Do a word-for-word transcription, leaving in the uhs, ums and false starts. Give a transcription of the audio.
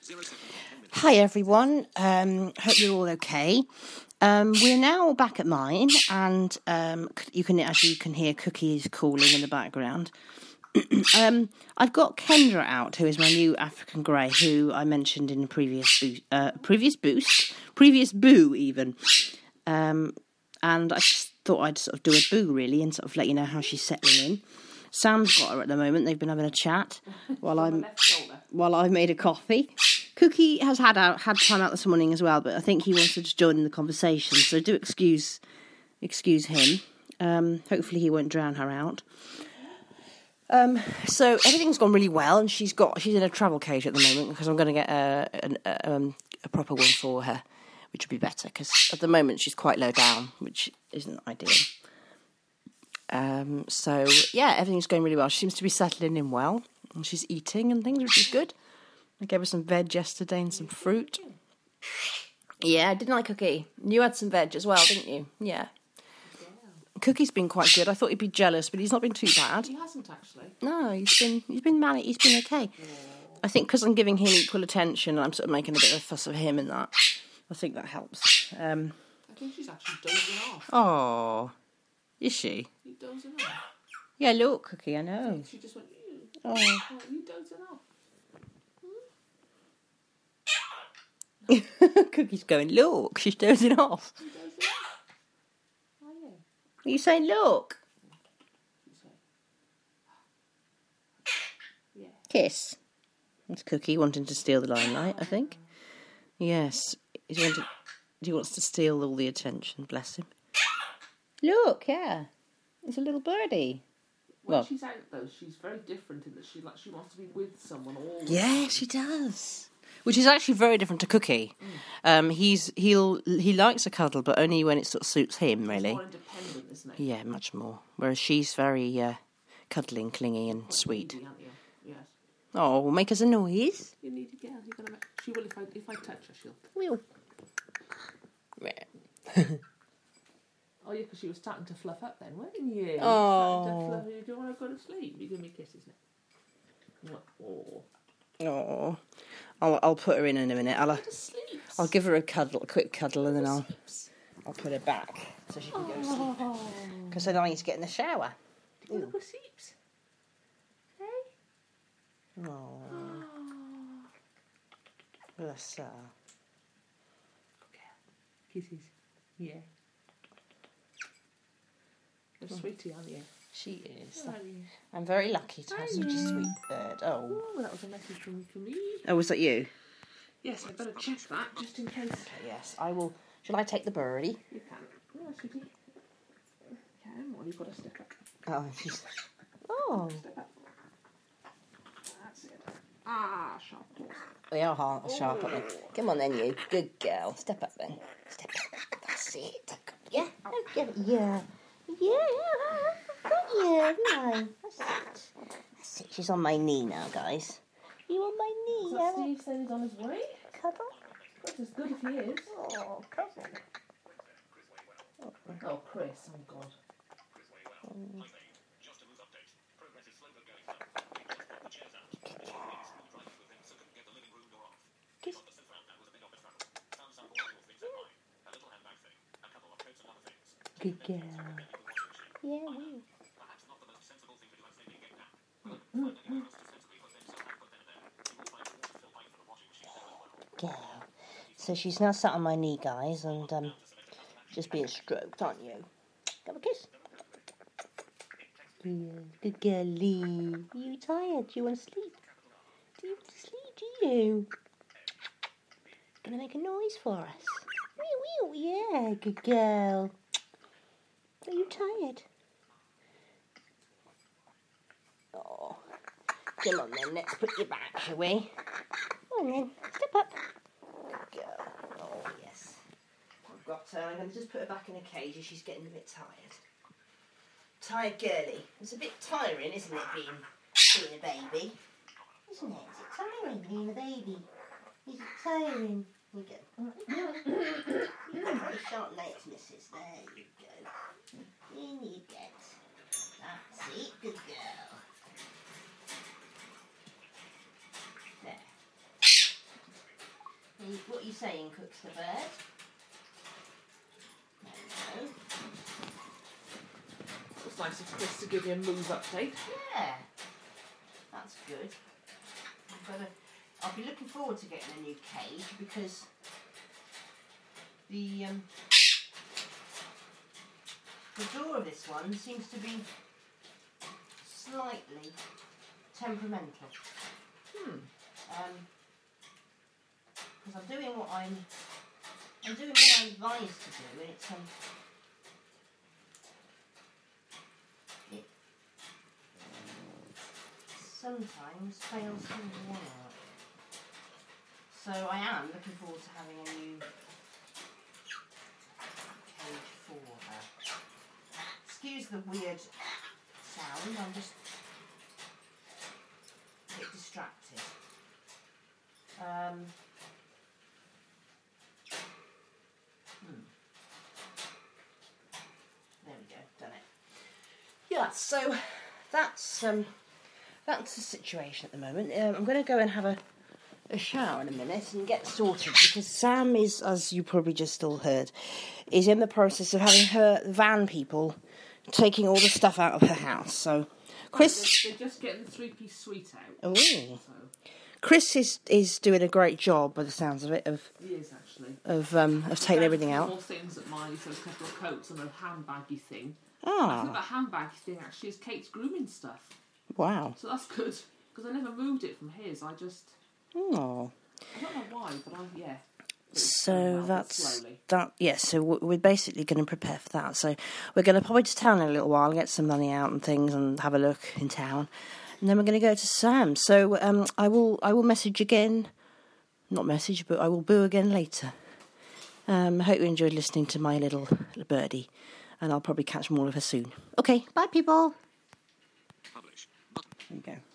Hi everyone, um, hope you're all okay. Um, we're now back at mine, and um, you can, as you can hear, Cookie is calling in the background. um, I've got Kendra out, who is my new African Grey, who I mentioned in the previous boost, uh, previous boost, previous boo even. Um, and I just thought I'd sort of do a boo really, and sort of let you know how she's settling in. Sam's got her at the moment. They've been having a chat while I'm while I made a coffee. Cookie has had out had time out this morning as well, but I think he wants to just join in the conversation. So do excuse excuse him. Um, hopefully he won't drown her out. Um, so everything's gone really well, and she's got she's in a travel cage at the moment because I'm going to get a a, a, um, a proper one for her, which would be better because at the moment she's quite low down, which isn't ideal. Um, so yeah, everything's going really well. She seems to be settling in well, and she's eating and things, which is good. I gave her some veg yesterday and some fruit. Yeah, didn't I, Cookie? You had some veg as well, didn't you? Yeah. Cookie's been quite good. I thought he'd be jealous, but he's not been too bad. He hasn't actually. No, he's been he's been manic. He's been okay. Yeah. I think because I'm giving him equal attention, I'm sort of making a bit of a fuss of him and that. I think that helps. Um, I think she's actually dozing off. Oh, is she? You dozing off? Yeah, look, Cookie. I know. She just went. Ew. Oh. Oh, you dozing off? Cookie's going, look, she's dozing off. You dozing off? Are you? Are you saying, look? You say. Yeah. Kiss. That's Cookie wanting to steal the limelight, I think. Yes. He's wanted, he wants to steal all the attention, bless him. Look, yeah. It's a little birdie. When Well, she's out, though, she's very different in that she like she wants to be with someone all the yeah, time. she does. Which is actually very different to Cookie. Mm. Um, he's he'll he likes a cuddle, but only when it sort of suits him, really. He's more independent, isn't he? Yeah, much more. Whereas she's very uh, cuddling, clingy, and Quite sweet. needy, aren't you? Yes. Oh, make us a noise. You need to get. You're gonna make. She will if I if I touch her. She'll. Will. Oh yeah, because she was starting to fluff up then, weren't you? Oh. Starting to fluff. Do you want to go to sleep? You give me kisses now. Oh. Oh, I'll I'll put her in in a minute. I'll uh, I'll give her a cuddle, a quick cuddle, and then I'll I'll put her back so she can go to sleep. Because then I need to get in the shower. Do you want to go sleeps? Hey. Oh, bless her. Okay. Kisses. Yeah. You're a sweetie, aren't you? She is. Where are you? I'm very lucky to have such a sweet bird. Oh. Oh, well, that was a message from, from me. Oh, was that you? Yes, I better check that just in case. Okay, yes, I will. Shall I take the birdie? You can. Oh, sweetie. You can. Well, you've got to step up. Oh, she's. Oh. Step up. That's it. Ah, sharp claws. They are hard, sharp, aren't they? Come on then, you. Good girl. Step up then. Step up. That's it. Yeah. Okay. Yeah. Yeah. Yeah, no. That's it. That's it. She's on my knee now, guys. You on my knee, So yeah? Steve said he's on his way. Cuddle? That's as good as he is. Oh, cuddle. Oh, Chris. Oh, God. Um, Kiss. Good girl. Yeah, we. Girl. So she's now sat on my knee, guys, and um, just being stroked, aren't you? Have a kiss. Yeah, good girlie. Are you tired? Do you want to sleep? Do you want to sleep? Do you? Gonna make a noise for us. Wee wee. Yeah, good girl. Are you tired? Oh, come on then. Let's put you back, shall we? Come on then. Step up. Good girl. Oh yes. I've got her. I'm going to just put her back in a cage as she's getting a bit tired. Tired girly. It's a bit tiring, isn't it, being being a baby? Isn't it? Is it tiring being a baby? Is it tiring? You go. You've got very sharp nails, missus. There you go. In you get. That's it. Good girl. There. saying, Cooks the bird? There we go. It's nice of Chris to give me a move update. Yeah, that's good. I've got to, I'll be looking forward to getting a new cage because the um, the door of this one seems to be slightly temperamental. Hmm. Um, because I'm doing what I'm, I'm doing what I'm advised to do, and it's um, it sometimes fails to work. So I am looking forward to having a new cage for her. Excuse the weird sound, I'm just a bit distracted. Um, hmm. There we go, done it. Yeah, so that's um, that's the situation at the moment. Um, I'm going to go and have a, a shower in a minute and get sorted because Sam is, as you probably just all heard, is in the process of having her van people taking all the stuff out of her house. So, Chris, they're, they're just getting the three-piece suite out. Oh, So. Chris is is doing a great job, by the sounds of it, of He is actually of um of taking everything out. More things at mine. So a couple of coats and a handbaggy thing. I Ah, think that handbaggy thing actually is Kate's grooming stuff. wow. So that's good because I never moved it from his. I just Oh. I don't know why, but I yeah. So Well, that's slowly. that. Yes. so we're basically going to prepare for that. So we're going to pop into town in a little while, get some money out and things, and have a look in town, and then we're going to go to Sam. So um, I will I will message again, not message, but I will boo again later. Um, I hope you enjoyed listening to my little, little birdie, and I'll probably catch more of her soon. Okay, bye people. Publish. There we go.